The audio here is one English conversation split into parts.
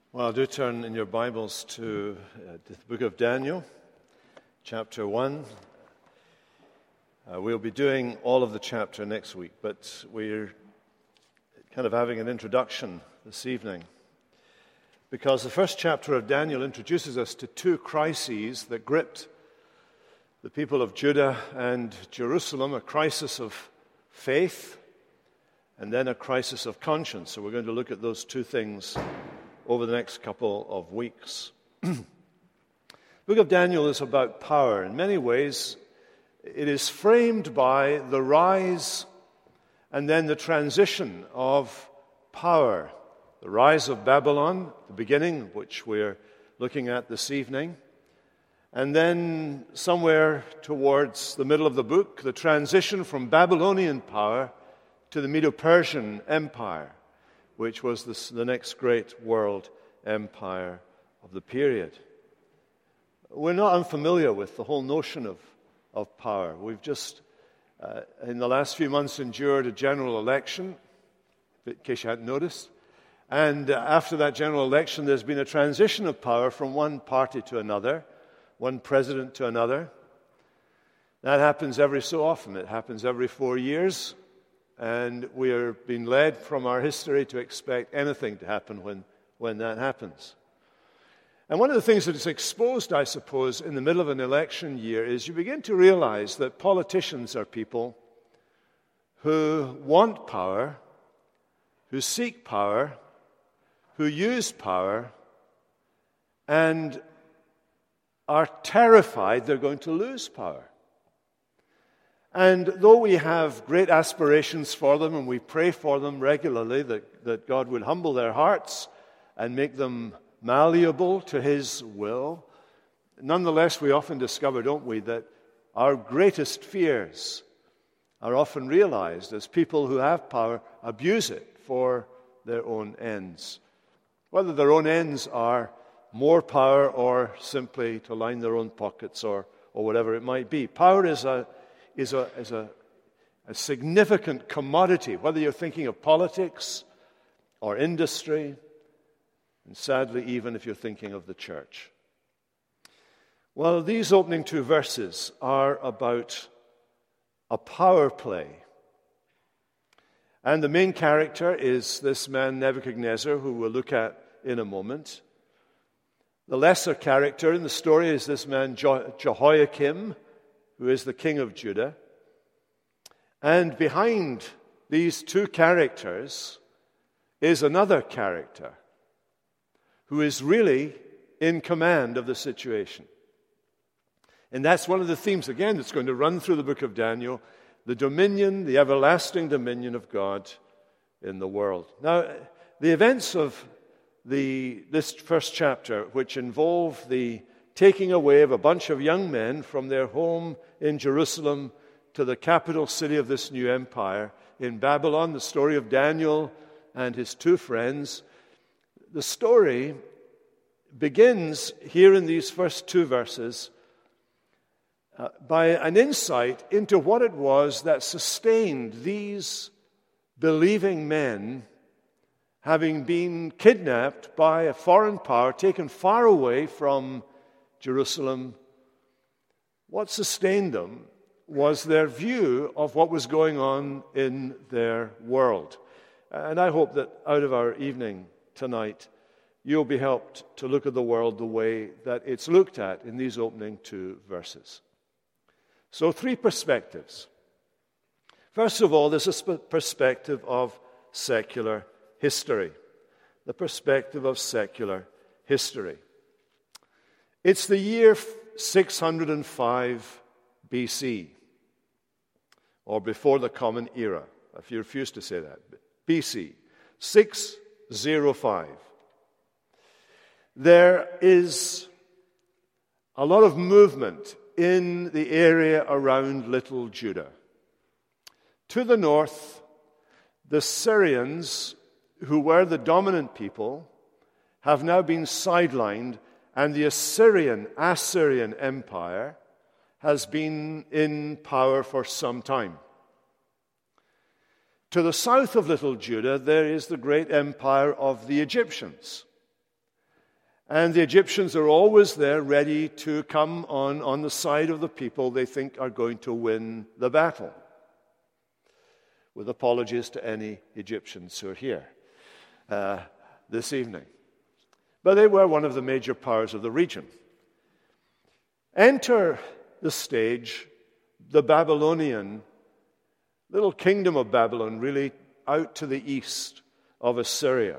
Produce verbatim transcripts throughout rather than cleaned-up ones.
Well, do turn in your Bibles to uh, the book of Daniel, chapter one. Uh, we'll be doing all of the chapter next week, but we're kind of having an introduction this evening because the first chapter of Daniel introduces us to two crises that gripped the people of Judah and Jerusalem, a crisis of faith and then a crisis of conscience. So we're going to look at those two things over the next couple of weeks. The book of Daniel is about power. In many ways, it is framed by the rise and then the transition of power. The rise of Babylon, the beginning, which we're looking at this evening. And then somewhere towards the middle of the book, the transition from Babylonian power to the Medo-Persian Empire, which was the, the next great world empire of the period. We're not unfamiliar with the whole notion of, of power. We've just, uh, in the last few months, endured a general election, in case you hadn't noticed. And uh, after that general election, there's been a transition of power from one party to another, one president to another. That happens every so often. It happens every four years. And we are being led from our history to expect anything to happen when, when that happens. And one of the things that is exposed, I suppose, in the middle of an election year is you begin to realize that politicians are people who want power, who seek power, who use power, and are terrified they're going to lose power. And though we have great aspirations for them and we pray for them regularly that, that God would humble their hearts and make them malleable to His will, nonetheless we often discover, don't we, that our greatest fears are often realized as people who have power abuse it for their own ends. Whether their own ends are more power or simply to line their own pockets or, or whatever it might be. Power is a is a, is a, a significant commodity, whether you're thinking of politics or industry, and sadly even if you're thinking of the church. Well, these opening two verses are about a power play. And the main character is this man Nebuchadnezzar, who we'll look at in a moment. The lesser character in the story is this man Je- Jehoiakim, who is the king of Judah. And behind these two characters is another character who is really in command of the situation. And that's one of the themes, again, that's going to run through the book of Daniel, the dominion, the everlasting dominion of God in the world. Now, the events of the this first chapter, which involve the taking away of a bunch of young men from their home in Jerusalem to the capital city of this new empire in Babylon, the story of Daniel and his two friends. The story begins here in these first two verses uh, by an insight into what it was that sustained these believing men, having been kidnapped by a foreign power, taken far away from Jerusalem. What sustained them was their view of what was going on in their world. And I hope that out of our evening tonight, you'll be helped to look at the world the way that it's looked at in these opening two verses. So, three perspectives. First of all, there's a perspective of secular history. The perspective of secular history. It's the year six hundred five B C, or before the Common Era, if you refuse to say that. B C, six oh five. There is a lot of movement in the area around Little Judah. To the north, the Syrians, who were the dominant people, have now been sidelined, and the Assyrian, Assyrian Empire has been in power for some time. To the south of Little Judah, there is the great empire of the Egyptians. And the Egyptians are always there ready to come on on the side of the people they think are going to win the battle. With apologies to any Egyptians who are here uh, this evening. But they were one of the major powers of the region. Enter the stage the Babylonian, little kingdom of Babylon, really out to the east of Assyria.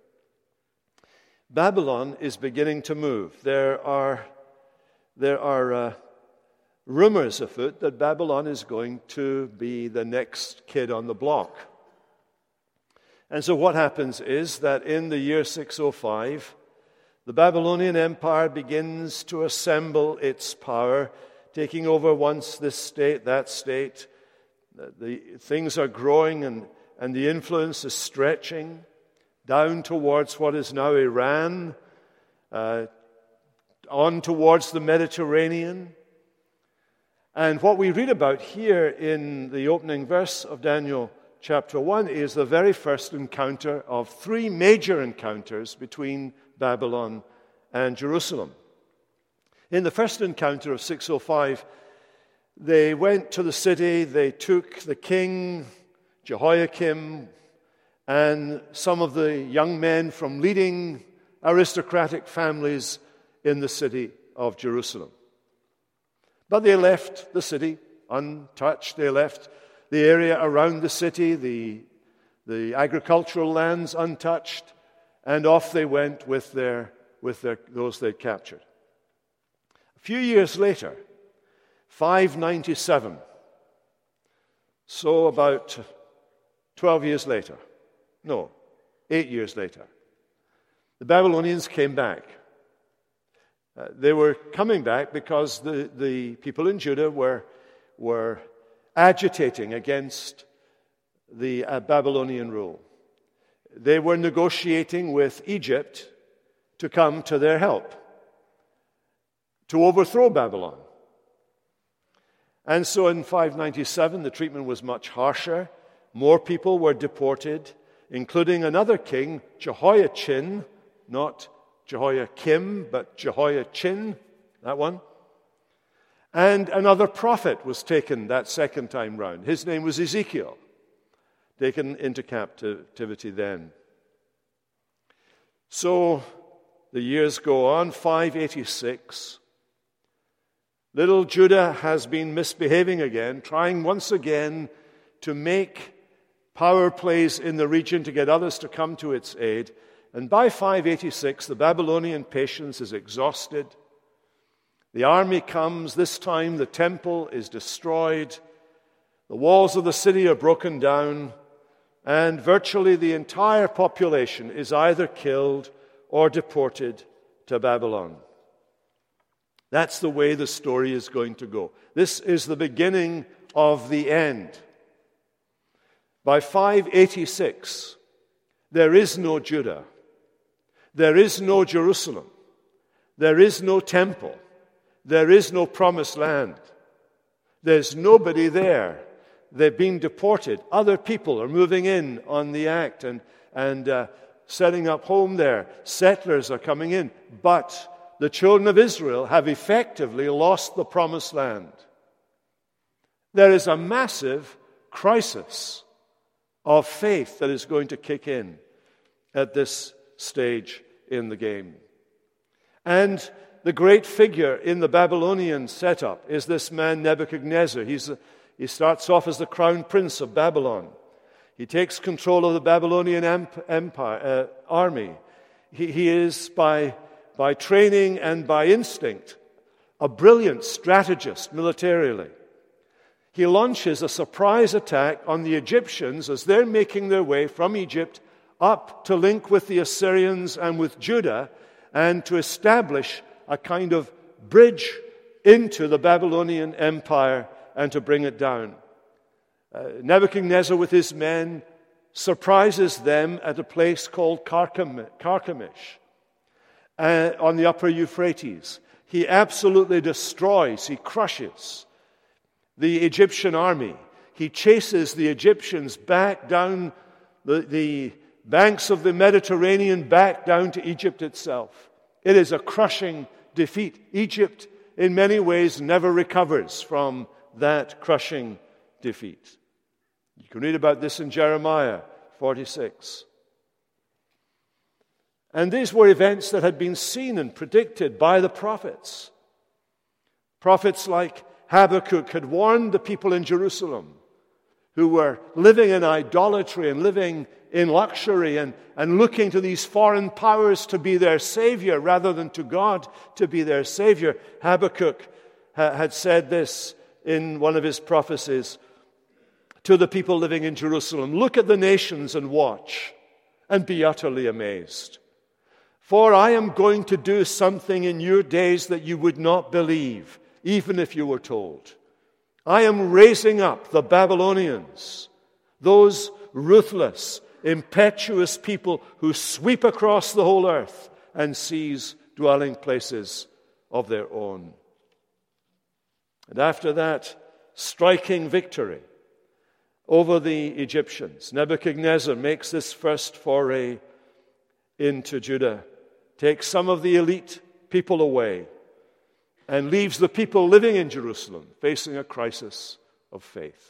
Babylon is beginning to move. There are, there are uh, rumors afoot that Babylon is going to be the next kid on the block. And so what happens is that in the year six oh five, the Babylonian Empire begins to assemble its power, taking over once this state, that state. The things are growing and, and the influence is stretching down towards what is now Iran, uh, on towards the Mediterranean. And what we read about here in the opening verse of Daniel chapter one is the very first encounter of three major encounters between Babylon and Jerusalem. In the first encounter of six oh five, they went to the city, they took the king, Jehoiakim, and some of the young men from leading aristocratic families in the city of Jerusalem. But they left the city untouched. They left the area around the city, the, the agricultural lands untouched, and off they went with their with their, those they'd captured. A few years later, five ninety-seven, so about twelve years later, no, eight years later, the Babylonians came back. Uh, they were coming back because the, the people in Judah were, were agitating against the uh, Babylonian rule. They were negotiating with Egypt to come to their help, to overthrow Babylon. And so in five ninety-seven, the treatment was much harsher. More people were deported, including another king, Jehoiachin, not Jehoiakim, but Jehoiachin, that one. And another prophet was taken that second time round. His name was Ezekiel, taken into captivity then. So the years go on, five eighty-six. Little Judah has been misbehaving again, trying once again to make power plays in the region to get others to come to its aid. And by five eighty-six, the Babylonian patience is exhausted. The army comes. This time the temple is destroyed. The walls of the city are broken down. And virtually the entire population is either killed or deported to Babylon. That's the way the story is going to go. This is the beginning of the end. By five eighty-six, there is no Judah. There is no Jerusalem. There is no temple. There is no promised land. There's nobody there. They've been deported. Other people are moving in on the act and, and uh, setting up home there. Settlers are coming in. But the children of Israel have effectively lost the promised land. There is a massive crisis of faith that is going to kick in at this stage in the game. And the great figure in the Babylonian setup is this man Nebuchadnezzar. He's a, he starts off as the crown prince of Babylon. He takes control of the Babylonian empire, uh, army. He, he is, by, by training and by instinct, a brilliant strategist militarily. He launches a surprise attack on the Egyptians as they're making their way from Egypt up to link with the Assyrians and with Judah and to establish a kind of bridge into the Babylonian Empire and to bring it down. Uh, Nebuchadnezzar with his men surprises them at a place called Carchemish uh, on the upper Euphrates. He absolutely destroys, he crushes the Egyptian army. He chases the Egyptians back down the, the banks of the Mediterranean, back down to Egypt itself, It is a crushing defeat. Egypt, in many ways, never recovers from that crushing defeat. You can read about this in Jeremiah forty-six. And these were events that had been seen and predicted by the prophets. Prophets like Habakkuk had warned the people in Jerusalem who were living in idolatry and living in luxury and, and looking to these foreign powers to be their savior rather than to God to be their savior. Habakkuk ha- had said this in one of his prophecies to the people living in Jerusalem: "Look at the nations and watch, and be utterly amazed. For I am going to do something in your days that you would not believe, even if you were told. I am raising up the Babylonians, those ruthless, impetuous people who sweep across the whole earth and seize dwelling places of their own." And after that striking victory over the Egyptians, Nebuchadnezzar makes this first foray into Judah, takes some of the elite people away, and leaves the people living in Jerusalem facing a crisis of faith.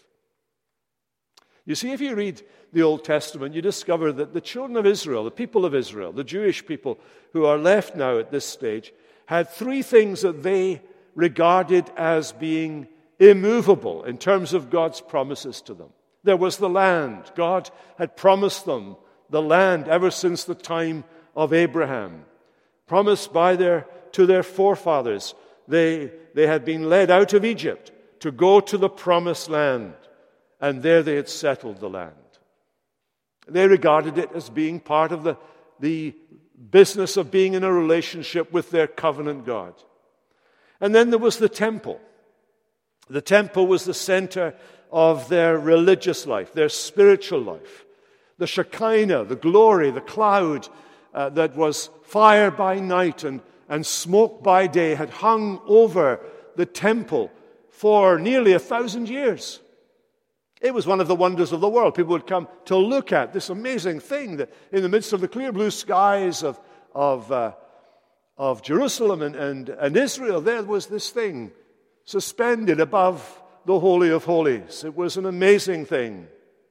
You see, if you read the Old Testament, you discover that the children of Israel, the people of Israel, the Jewish people who are left now at this stage, had three things that they regarded as being immovable in terms of God's promises to them. There was the land. God had promised them the land ever since the time of Abraham, promised by their to their forefathers. They, they had been led out of Egypt to go to the promised land, and there they had settled the land. They regarded it as being part of the, the business of being in a relationship with their covenant God. And then there was the temple. The temple was the center of their religious life, their spiritual life. The Shekinah, the glory, the cloud uh, that was fire by night and, and smoke by day had hung over the temple for nearly a thousand years. It was one of the wonders of the world. People would come to look at this amazing thing that in the midst of the clear blue skies of, of, uh, of Jerusalem and, and, and Israel, there was this thing suspended above the Holy of Holies. It was an amazing thing.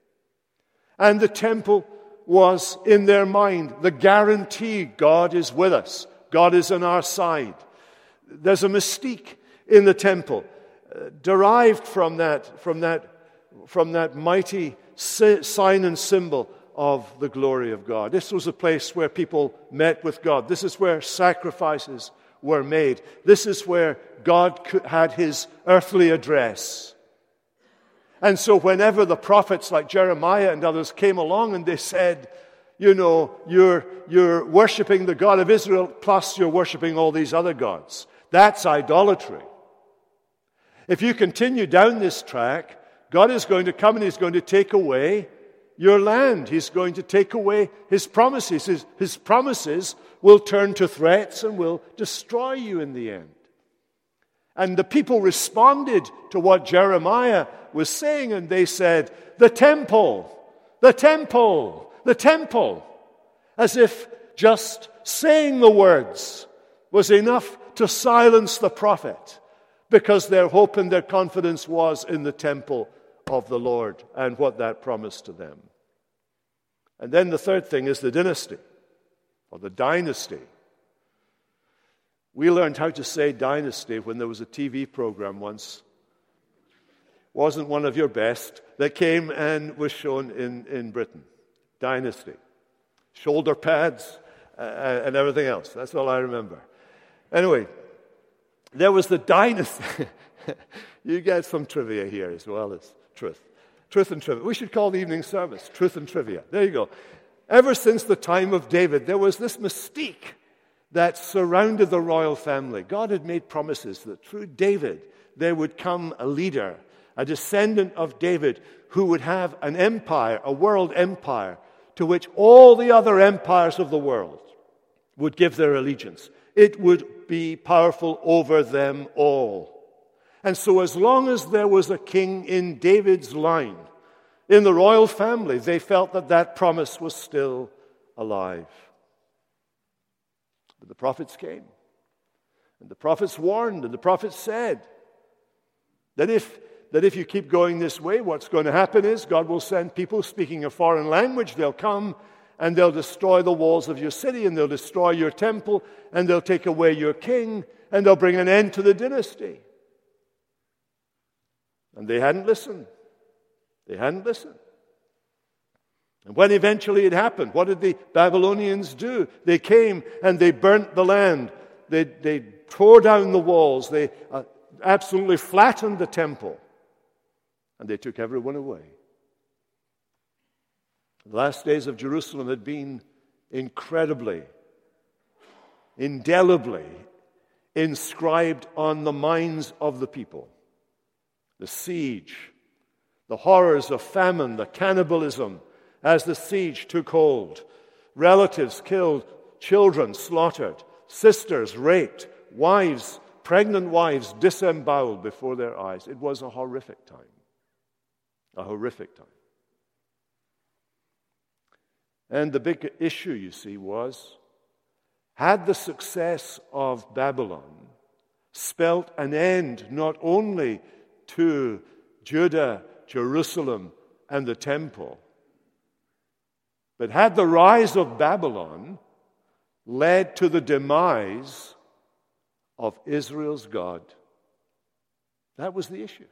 And the temple was in their mind the guarantee God is with us. God is on our side. There's a mystique in the temple uh, derived from that, from that, from that mighty sign and symbol of the glory of God. This was a place where people met with God. This is where sacrifices were made. This is where God had his earthly address. And so whenever the prophets like Jeremiah and others came along and they said, you know, you're, you're worshiping the God of Israel, plus you're worshiping all these other gods. That's idolatry. If you continue down this track, God is going to come and he's going to take away your land. He's going to take away his promises. His, his promises will turn to threats and will destroy you in the end. And the people responded to what Jeremiah was saying, and they said, the temple, the temple, the temple, as if just saying the words was enough to silence the prophet, because their hope and their confidence was in the temple of the Lord and what that promised to them. And then the third thing is the dynasty, or the dynasty. We learned how to say dynasty when there was a T V program once. Wasn't one of your best, that came and was shown in, in Britain. Dynasty. Shoulder pads uh, and everything else. That's all I remember. Anyway, there was the dynasty. You get some trivia here as well as truth. Truth and trivia. We should call the evening service Truth and Trivia. There you go. Ever since the time of David, there was this mystique that surrounded the royal family. God had made promises that through David there would come a leader, a descendant of David, who would have an empire, a world empire, to which all the other empires of the world would give their allegiance. It would be powerful over them all. And so as long as there was a king in David's line, in the royal family, they felt that that promise was still alive. But the prophets came. And the prophets warned, and the prophets said that if, that if you keep going this way, what's going to happen is God will send people speaking a foreign language. They'll come and they'll destroy the walls of your city, and they'll destroy your temple, and they'll take away your king, and they'll bring an end to the dynasty. And they hadn't listened. They hadn't listened. And when eventually it happened, what did the Babylonians do? They came and they burnt the land. They, they tore down the walls. They uh, absolutely flattened the temple. And they took everyone away. The last days of Jerusalem had been incredibly, indelibly inscribed on the minds of the people. The siege, the horrors of famine, the cannibalism as the siege took hold. Relatives killed, children slaughtered, sisters raped, wives, pregnant wives disemboweled before their eyes. It was a horrific time. A horrific time. And the big issue, you see, was, had the success of Babylon spelt an end not only to Judah, Jerusalem, and the temple, but had the rise of Babylon led to the demise of Israel's God? That was the issue.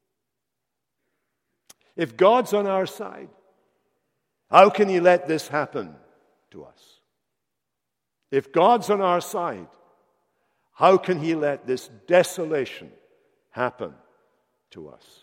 If God's on our side, how can He let this happen to us? If God's on our side, how can He let this desolation happen to us?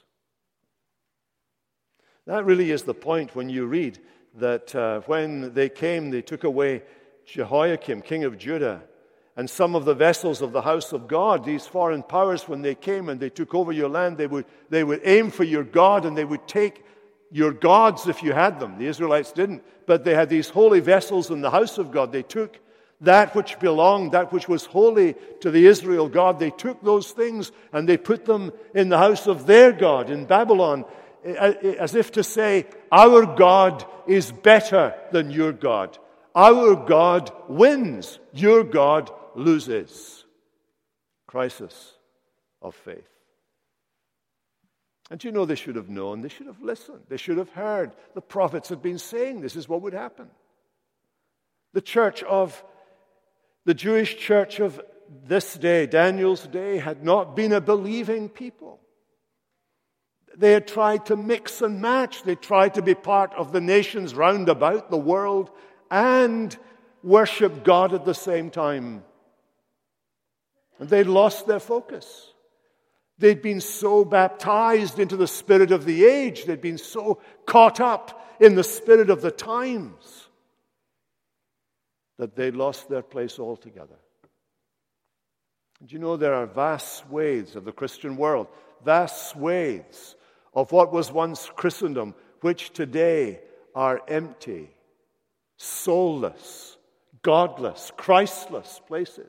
That really is the point when you read that uh, when they came, they took away Jehoiakim, king of Judah, and some of the vessels of the house of God. These foreign powers, when they came and they took over your land, they would, they would aim for your God, and they would take your gods if you had them. The Israelites didn't, but they had these holy vessels in the house of God. They took that which belonged, that which was holy to the Israel God. They took those things and they put them in the house of their God in Babylon, as if to say, our God is better than your God. Our God wins. Your God loses. Crisis of faith. And you know, they should have known. They should have listened. They should have heard. The prophets had been saying this is what would happen. The church of, the Jewish church of this day, Daniel's day, had not been a believing people. They had tried to mix and match. They tried to be part of the nations round about the world and worship God at the same time. And they lost their focus. They'd been so baptized into the spirit of the age. They'd been so caught up in the spirit of the times that they lost their place altogether. And you know, there are vast swathes of the Christian world, vast swathes of what was once Christendom, which today are empty, soulless, godless, Christless places.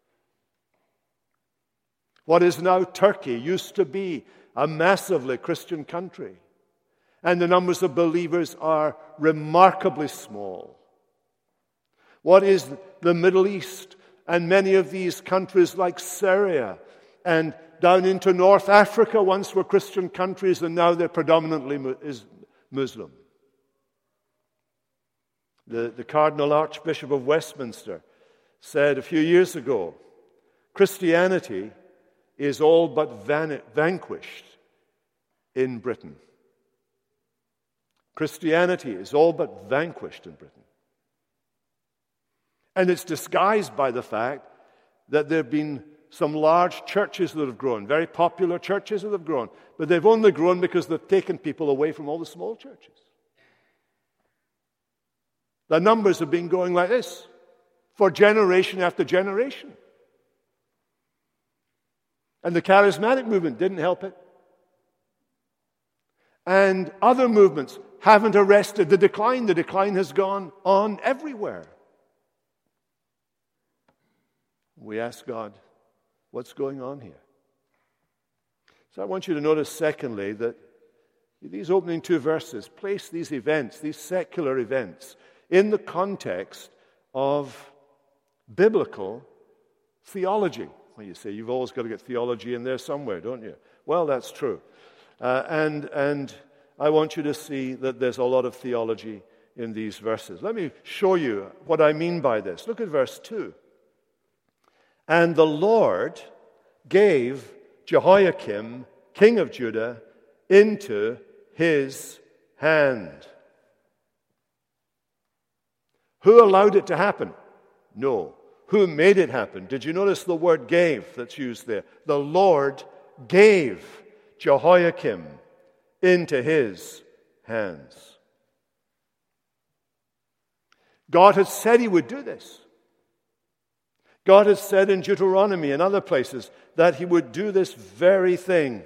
What is now Turkey used to be a massively Christian country, and the numbers of believers are remarkably small. What is the Middle East and many of these countries like Syria and down into North Africa once were Christian countries, and now they're predominantly Muslim. The, the Cardinal Archbishop of Westminster said a few years ago, Christianity is all but van- vanquished in Britain. Christianity is all but vanquished in Britain. And it's disguised by the fact that there have been some large churches that have grown, very popular churches that have grown, but they've only grown because they've taken people away from all the small churches. The numbers have been going like this for generation after generation. And the charismatic movement didn't help it. And other movements haven't arrested the decline. The decline has gone on everywhere. We ask God, what's going on here? So I want you to notice, secondly, that these opening two verses place these events, these secular events, in the context of biblical theology. Well, you say, you've always got to get theology in there somewhere, don't you? Well, that's true. Uh, and, and I want you to see that there's a lot of theology in these verses. Let me show you what I mean by this. Look at verse two. And the Lord gave Jehoiakim, king of Judah, into his hand. Who allowed it to happen? No. Who made it happen? Did you notice the word gave that's used there? The Lord gave Jehoiakim into his hands. God had said he would do this. God has said in Deuteronomy and other places that he would do this very thing.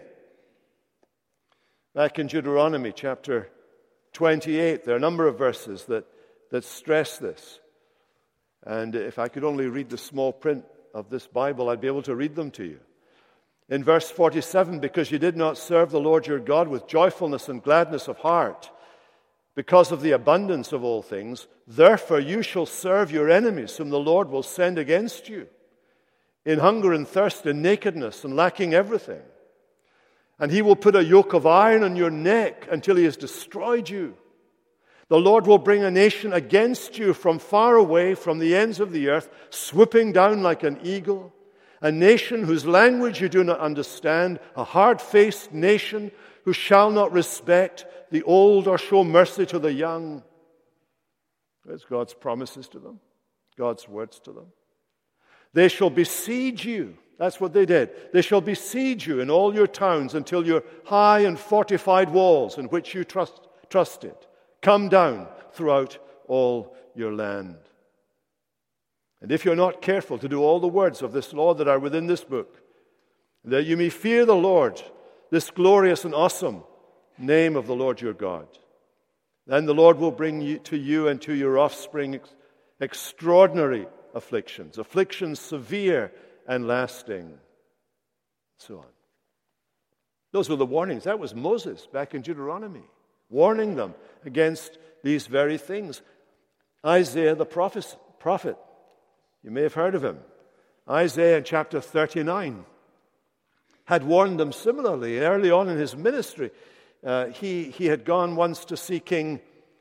Back in Deuteronomy chapter twenty-eight, there are a number of verses that, that stress this. And if I could only read the small print of this Bible, I'd be able to read them to you. In verse forty-seven, because you did not serve the Lord your God with joyfulness and gladness of heart, because of the abundance of all things, therefore you shall serve your enemies, whom the Lord will send against you, in hunger and thirst, in nakedness, and lacking everything. And he will put a yoke of iron on your neck until he has destroyed you. The Lord will bring a nation against you from far away, from the ends of the earth, swooping down like an eagle, a nation whose language you do not understand, a hard-faced nation who shall not respect the old or show mercy to the young. There's God's promises to them, God's words to them. They shall besiege you. That's what they did. They shall besiege you in all your towns until your high and fortified walls in which you trust, trusted come down throughout all your land. And if you're not careful to do all the words of this law that are within this book, that you may fear the Lord, this glorious and awesome name of the Lord your God, then the Lord will bring you, to you and to your offspring ex- extraordinary afflictions, afflictions severe and lasting, so on. Those were the warnings. That was Moses back in Deuteronomy, warning them against these very things. Isaiah the prophet, prophet, you may have heard of him. Isaiah in chapter thirty-nine had warned them similarly. Early on in his ministry, uh, he, he had gone once to see King,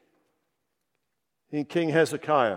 King Hezekiah.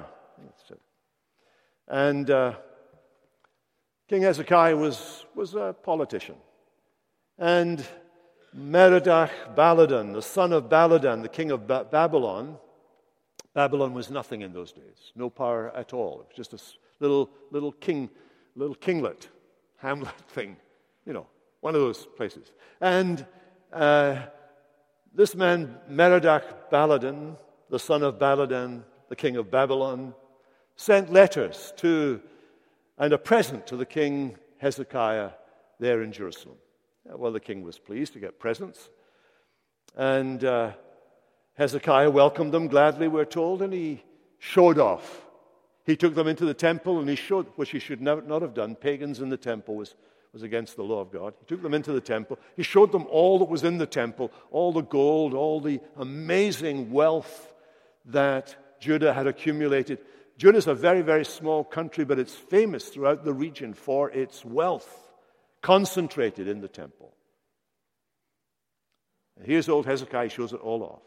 And uh, King Hezekiah was, was a politician. And Merodach Baladan, the son of Baladan, the king of ba- Babylon, Babylon was nothing in those days, no power at all. It was just a little little king, little kinglet, hamlet thing, you know, one of those places. And uh, this man, Merodach Baladan, the son of Baladan, the king of Babylon, sent letters to and a present to the king Hezekiah there in Jerusalem. Well, the king was pleased to get presents. And uh, Hezekiah welcomed them gladly, we're told, and he showed off. He took them into the temple, and he showed, which he should not have done. Pagans in the temple was, was against the law of God. He took them into the temple. He showed them all that was in the temple, all the gold, all the amazing wealth that Judah had accumulated. Judah is a very, very small country, but it's famous throughout the region for its wealth concentrated in the temple. And here's old Hezekiah, shows it all off.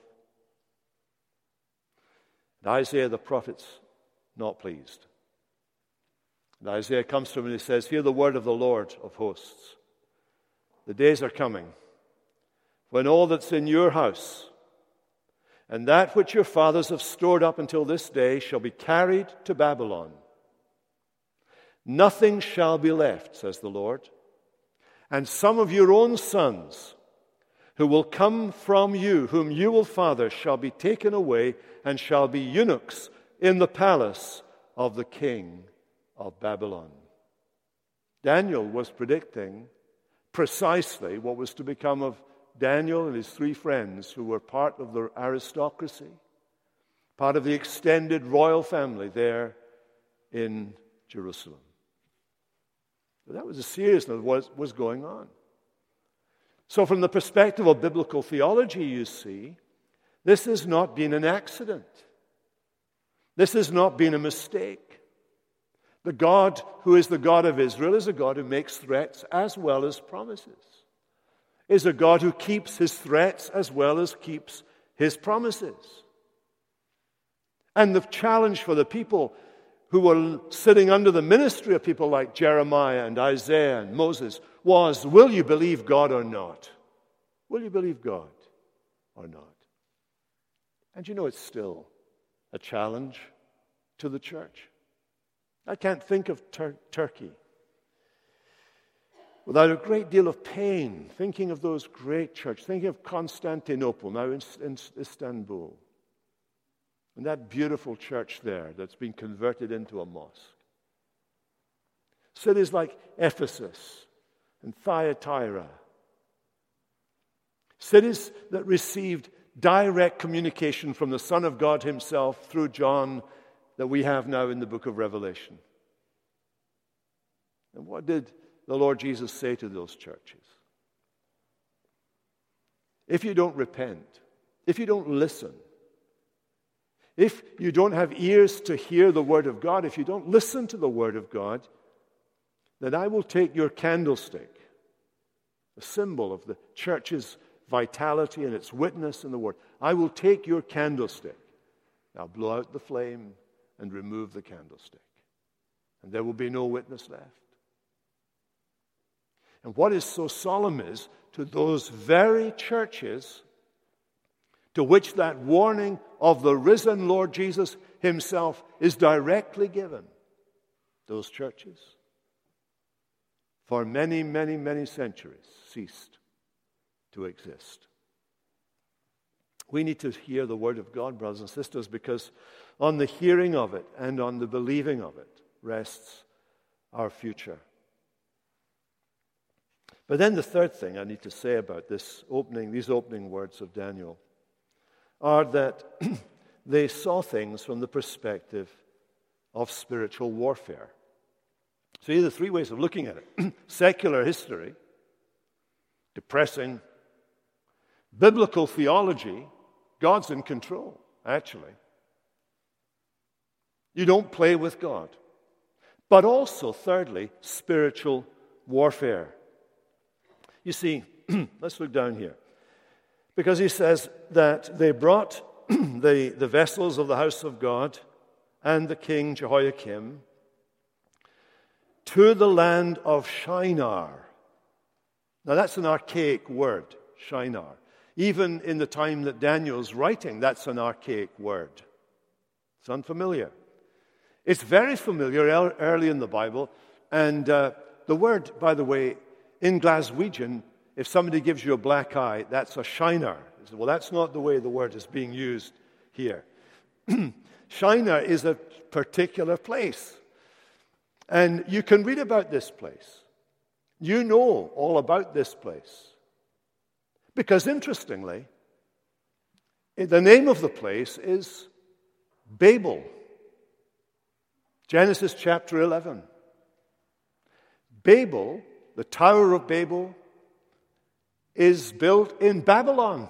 And Isaiah the prophet's not pleased. And Isaiah comes to him and he says, "Hear the word of the Lord of hosts. The days are coming when all that's in your house and that which your fathers have stored up until this day shall be carried to Babylon. Nothing shall be left, says the Lord. And some of your own sons who will come from you, whom you will father, shall be taken away and shall be eunuchs in the palace of the king of Babylon." Daniel was predicting precisely what was to become of Daniel and his three friends who were part of the aristocracy, part of the extended royal family there in Jerusalem. But that was the seriousness of what was going on. So from the perspective of biblical theology, you see, this has not been an accident. This has not been a mistake. The God who is the God of Israel is a God who makes threats as well as promises. Is a God who keeps his threats as well as keeps his promises. And the challenge for the people who were sitting under the ministry of people like Jeremiah and Isaiah and Moses was, will you believe God or not? Will you believe God or not? And you know, it's still a challenge to the church. I can't think of Tur- Turkey without a great deal of pain, thinking of those great churches, thinking of Constantinople, now in, in Istanbul, and that beautiful church there that's been converted into a mosque. Cities like Ephesus and Thyatira, cities that received direct communication from the Son of God himself through John that we have now in the book of Revelation. And what did the Lord Jesus say to those churches? If you don't repent, if you don't listen, if you don't have ears to hear the Word of God, if you don't listen to the Word of God, then I will take your candlestick, a symbol of the church's vitality and its witness in the Word. I will take your candlestick. I'll blow out the flame and remove the candlestick. And there will be no witness left. And what is so solemn is, to those very churches to which that warning of the risen Lord Jesus himself is directly given, those churches, for many, many, many centuries, ceased to exist. We need to hear the Word of God, brothers and sisters, because on the hearing of it and on the believing of it rests our future. But then the third thing I need to say about this opening, these opening words of Daniel, are that they saw things from the perspective of spiritual warfare. So these are three ways of looking at it. Secular history, depressing. Biblical theology, God's in control, actually. You don't play with God. But also, thirdly, spiritual warfare. You see, let's look down here. Because he says that they brought the, the vessels of the house of God and the king Jehoiakim to the land of Shinar. Now that's an archaic word, Shinar. Even in the time that Daniel's writing, that's an archaic word. It's unfamiliar. It's very familiar early in the Bible. And uh, the word, by the way, in Glaswegian, if somebody gives you a black eye, that's a Shinar. Well, that's not the way the word is being used here. Shinar is a particular place. And you can read about this place. You know all about this place. Because interestingly, the name of the place is Babel. Genesis chapter eleven. Babel, the Tower of Babel, is built in Babylon.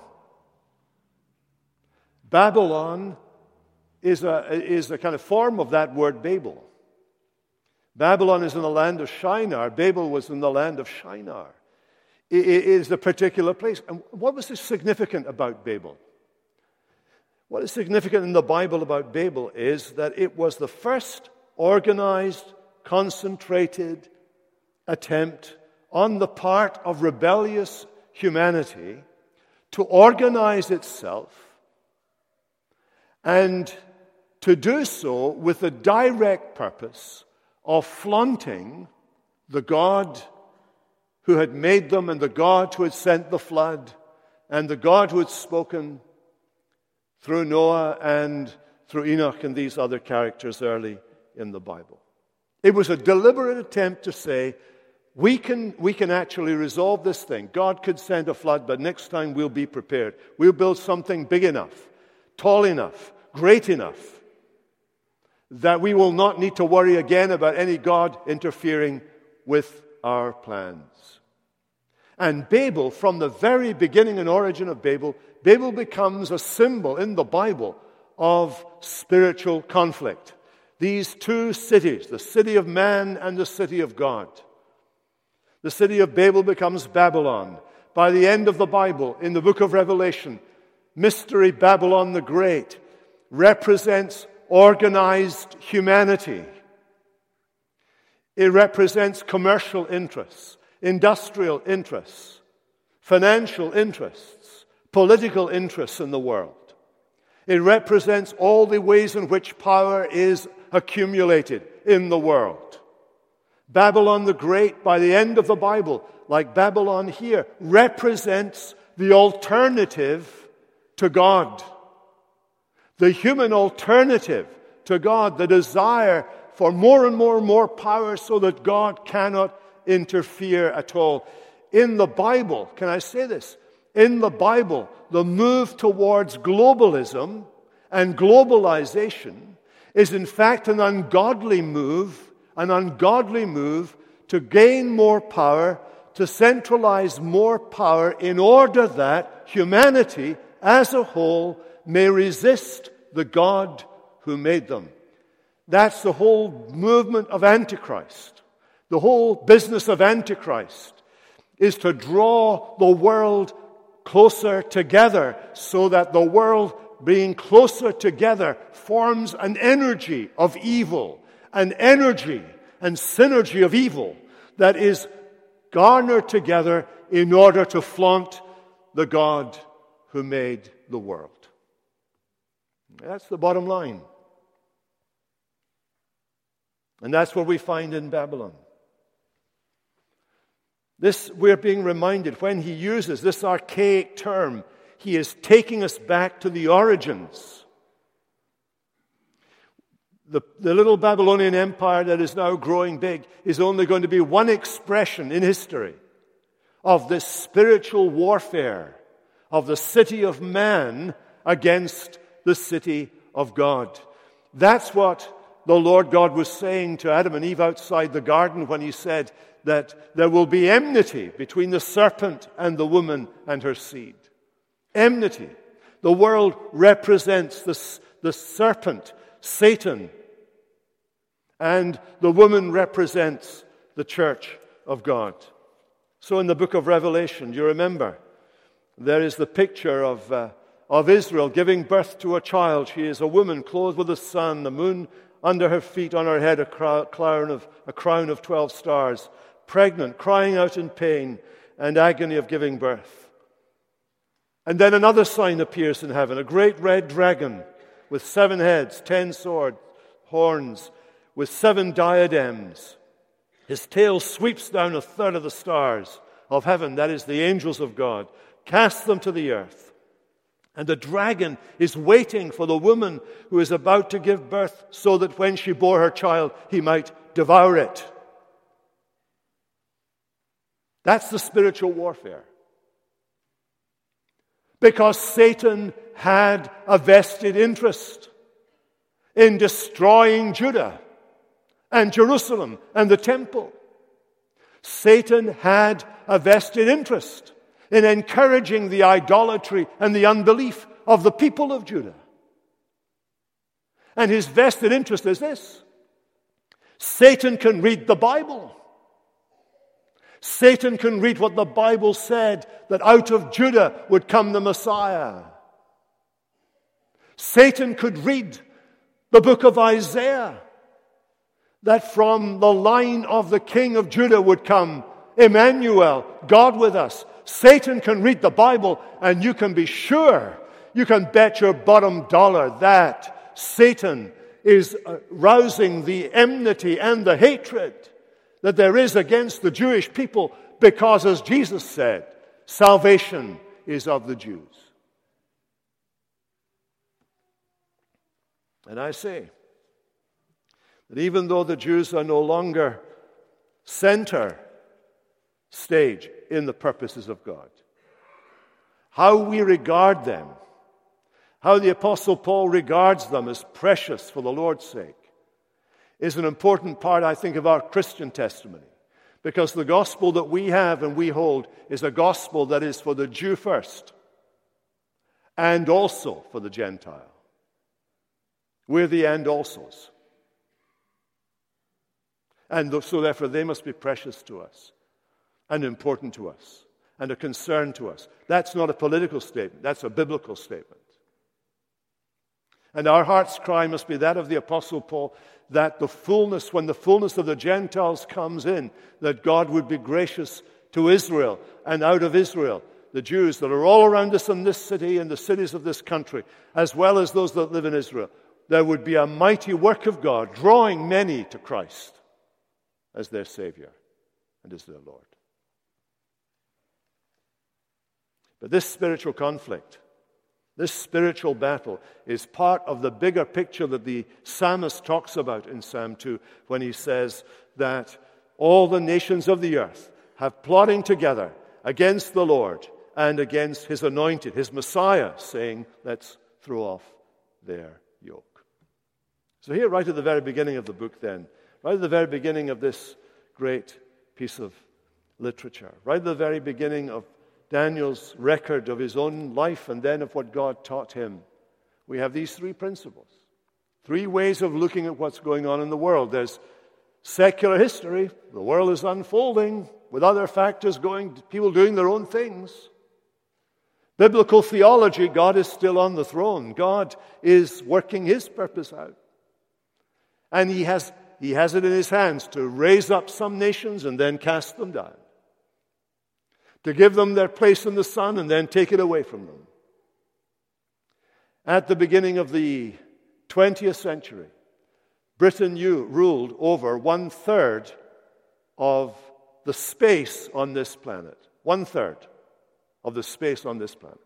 Babylon is a, is a kind of form of that word Babel. Babylon is in the land of Shinar. Babel was in the land of Shinar. It is a particular place. And what was significant about Babel? What is significant in the Bible about Babel is that it was the first organized, concentrated attempt on the part of rebellious humanity to organize itself and to do so with the direct purpose of flaunting the God who had made them and the God who had sent the flood and the God who had spoken through Noah and through Enoch and these other characters early in the Bible. It was a deliberate attempt to say, we can, we can actually resolve this thing. God could send a flood, but next time we'll be prepared. We'll build something big enough, tall enough, great enough, that we will not need to worry again about any God interfering with our plans. And Babel, from the very beginning and origin of Babel, Babel becomes a symbol in the Bible of spiritual conflict. these two cities, the city of man and the city of God. The city of Babel becomes Babylon. By the end of the Bible, in the book of Revelation, Mystery Babylon the Great represents organized humanity. It represents commercial interests, industrial interests, financial interests, political interests in the world. It represents all the ways in which power is accumulated in the world. Babylon the Great, by the end of the Bible, like Babylon here, represents the alternative to God. The human alternative to God, the desire for more and more and more power so that God cannot interfere at all. In the Bible, can I say this? In the Bible, the move towards globalism and globalization is in fact an ungodly move, an ungodly move to gain more power, to centralize more power in order that humanity as a whole may resist the God who made them. That's the whole movement of Antichrist. The whole business of Antichrist is to draw the world closer together so that the world being closer together forms an energy of evil, an energy and synergy of evil that is garnered together in order to flaunt the God who made the world. That's the bottom line. And that's what we find in Babylon. This, we're being reminded, when he uses this archaic term, he is taking us back to the origins. The, the little Babylonian empire that is now growing big is only going to be one expression in history of this spiritual warfare of the city of man against the city of God. That's what the Lord God was saying to Adam and Eve outside the garden when he said that there will be enmity between the serpent and the woman and her seed. Enmity. The world represents the, the serpent, Satan, and the woman represents the church of God. So in the book of Revelation, you remember, there is the picture of, uh, of Israel giving birth to a child. She is a woman clothed with the sun, the moon under her feet, on her head a crown of, a crown of twelve stars, pregnant, crying out in pain and agony of giving birth. And then another sign appears in heaven, a great red dragon with seven heads, ten swords, horns, with seven diadems. His tail sweeps down a third of the stars of heaven, that is, the angels of God, casts them to the earth. And the dragon is waiting for the woman who is about to give birth so that when she bore her child, he might devour it. That's the spiritual warfare. Because Satan had a vested interest in destroying Judah and Jerusalem and the temple. Satan had a vested interest in encouraging the idolatry and the unbelief of the people of Judah. And his vested interest is this: Satan can read the Bible. Satan can read what the Bible said, that out of Judah would come the Messiah. Satan could read the book of Isaiah, that from the line of the king of Judah would come Emmanuel, God with us. Satan can read the Bible, and you can be sure, you can bet your bottom dollar that Satan is rousing the enmity and the hatred that there is against the Jewish people, because, as Jesus said, salvation is of the Jews. And I say that even though the Jews are no longer center stage in the purposes of God, how we regard them, how the Apostle Paul regards them as precious for the Lord's sake, is an important part, I think, of our Christian testimony. Because the gospel that we have and we hold is a gospel that is for the Jew first and also for the Gentile. We're the and alsos. And so therefore they must be precious to us and important to us and a concern to us. That's not a political statement. That's a biblical statement. And our heart's cry must be that of the Apostle Paul, that the fullness, when the fullness of the Gentiles comes in, that God would be gracious to Israel, and out of Israel, the Jews that are all around us in this city and the cities of this country, as well as those that live in Israel, there would be a mighty work of God drawing many to Christ as their Savior and as their Lord. But this spiritual conflict, this spiritual battle, is part of the bigger picture that the psalmist talks about in Psalm two when he says that all the nations of the earth have plotting together against the Lord and against his anointed, his Messiah, saying, let's throw off their yoke. So here, right at the very beginning of the book then, right at the very beginning of this great piece of literature, right at the very beginning of Daniel's record of his own life and then of what God taught him, we have these three principles. Three ways of looking at what's going on in the world. There's secular history. The world is unfolding with other factors going, people doing their own things. Biblical theology, God is still on the throne. God is working his purpose out. And he has, he has it in his hands to raise up some nations and then cast them down. To give them their place in the sun and then take it away from them. At the beginning of the twentieth century, Britain ruled over one-third of the space on this planet. One-third of the space on this planet.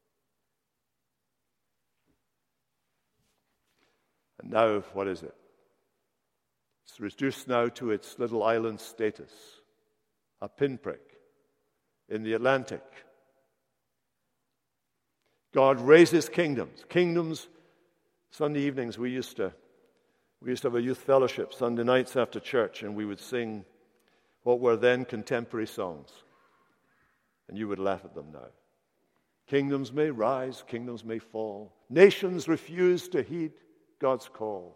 And now, what is it? It's reduced now to its little island status, a pinprick in the Atlantic. God raises kingdoms. Kingdoms, Sunday evenings we used to we used to have a youth fellowship Sunday nights after church, and we would sing what were then contemporary songs. And you would laugh at them now. Kingdoms may rise, kingdoms may fall. Nations refuse to heed God's call.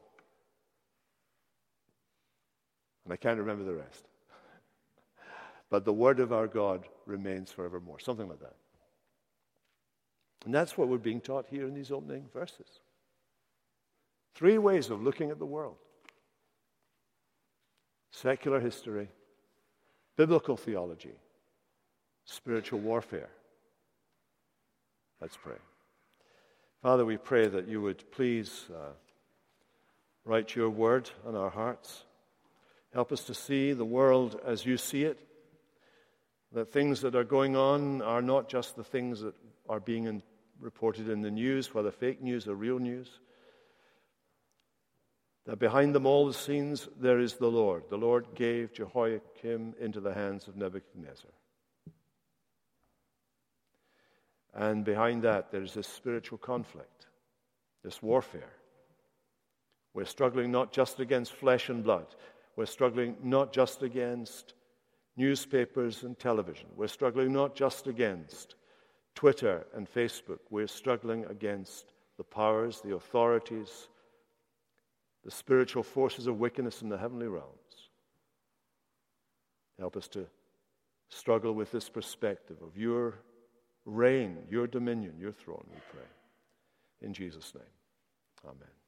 And I can't remember the rest. But the word of our God remains forevermore. Something like that. And that's what we're being taught here in these opening verses. Three ways of looking at the world. Secular history, biblical theology, spiritual warfare. Let's pray. Father, we pray that you would please uh, write your word on our hearts. Help us to see the world as you see it. That things that are going on are not just the things that are being in, reported in the news, whether fake news or real news. That behind them all the scenes there is the Lord. The Lord gave Jehoiakim into the hands of Nebuchadnezzar. And behind that there's this spiritual conflict, this warfare. We're struggling not just against flesh and blood. We're struggling not just against newspapers and television. We're struggling not just against Twitter and Facebook. We're struggling against the powers, the authorities, the spiritual forces of wickedness in the heavenly realms. Help us to struggle with this perspective of your reign, your dominion, your throne, we pray. In Jesus' name, amen.